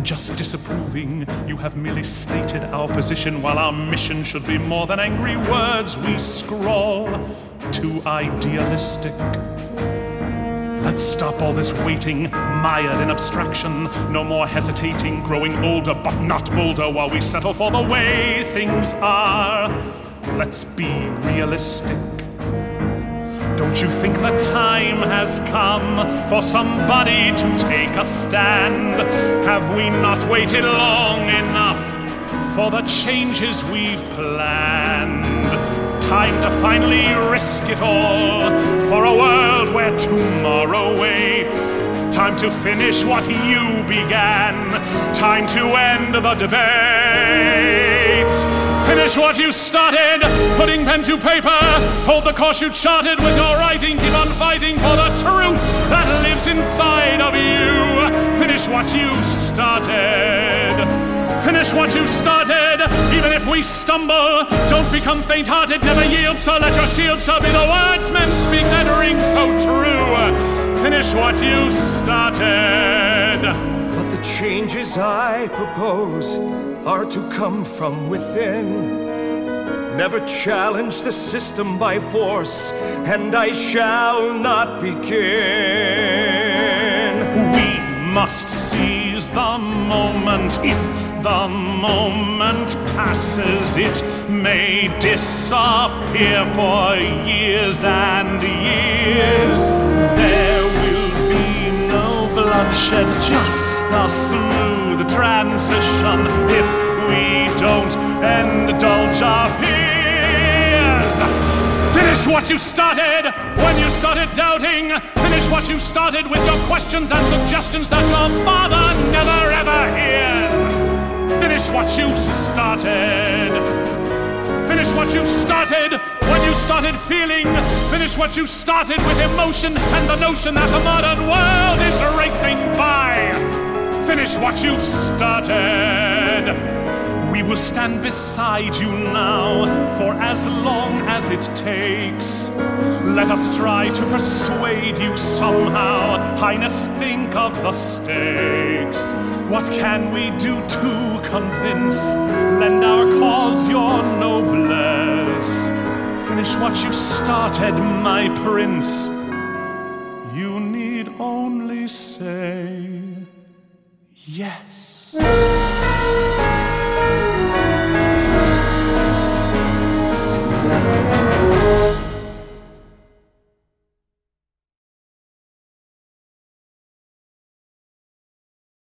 just disapproving. You have merely stated our position, while our mission should be more than angry words we scrawl. Too idealistic. Let's stop all this waiting, mired in abstraction. No more hesitating, growing older but not bolder, while we settle for the way things are. Let's be realistic. Don't you think the time has come for somebody to take a stand? Have we not waited long enough for the changes we've planned? Time to finally risk it all for a world where tomorrow waits. Time to finish what you began. Time to end the debates. Finish what you started, putting pen to paper. Hold the course you charted with your writing. Keep on fighting for the truth that lives inside of you. Finish what you started. Finish what you started, even if we stumble. Don't become faint-hearted, never yield, so let your shield so be the words men speak that ring so true. Finish what you started. But the changes I propose are to come from within. Never challenge the system by force, and I shall not begin. We must seize the moment. If the moment passes, it may disappear for years and years. There will be no bloodshed, just a smooth transition if we don't indulge our fears. Finish what you started when you started doubting. Finish what you started with your questions and suggestions that your father never ever hears. Finish what you started. Finish what you started when you started feeling. Finish what you started with emotion and the notion that the modern world is racing by. Finish what you started. We will stand beside you now for as long as it takes. Let us try to persuade you somehow. Highness, think of the stakes. What can we do to convince? Lend our cause your noblesse. Finish what you started, my prince. You need only say yes.